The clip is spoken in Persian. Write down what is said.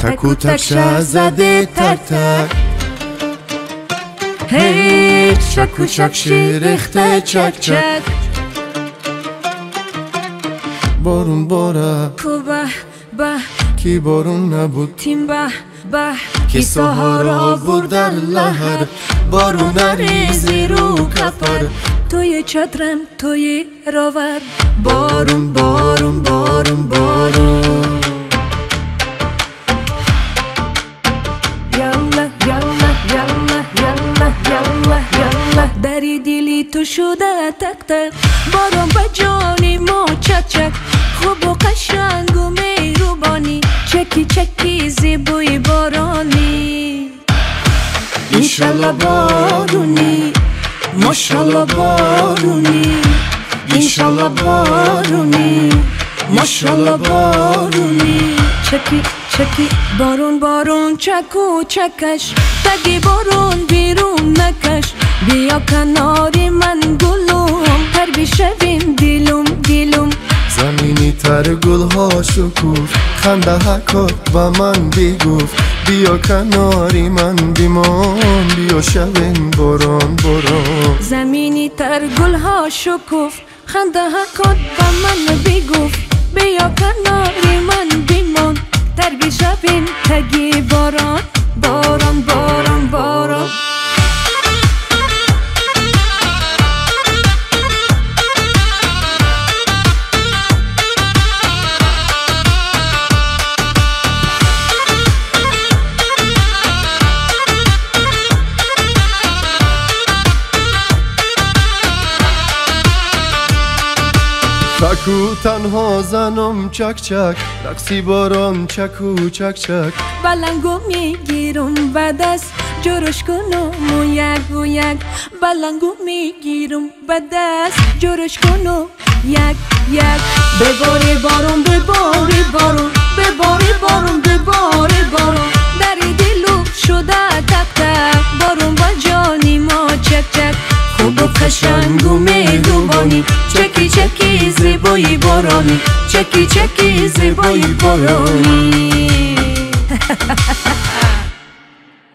تک و تک شهزاده تک تک هی چک و چک ریخته چک چک بارون باره کو به به کی بارون نبود تیم به به کی سهارا بود در لحر بارون نریزی رو کفر توی چترم توی راور بارون بارون بارون بارون یالا یالا یالا یالا یالا یالا دری دیلی تو شده تک تک بارون به جانی ما چک چک خوب و قشنگ و مهربانی چکی چکی زیبوی بارانی انشالله بارونی ماشالله بارونی انشالله بارونی ماشالله بارونی چکی چکی بارون بارون چکو چکش تگی بارون بیرون نکش بیا کناری من گلوم پر بشویم دیلوم دیلوم زمینی تر گلها شکوف خنده حکات با من بیگفت بیا کناری من بیمان بیا شویم باران باران زمینی تر گلها شکوف خنده حکات با من بیگفت بیا کناری من بیمان تر بشویم تگی باران باران باران باران چکو تنها زنم چک چک رقصی باران چکو چک چک بلنگو میگیرم به دست جورش کنم و یک و یک بلنگو میگیرم به دست جورش کنم یک یک بباری بارون بباری بارون بباری بارون بباری بارون در دلو شده تک تک بارون با جانی ما چک چک خوب و قشنگ و مهربانی چکی چکی زیبایی بارانی چکی چکی زیبایی بارانی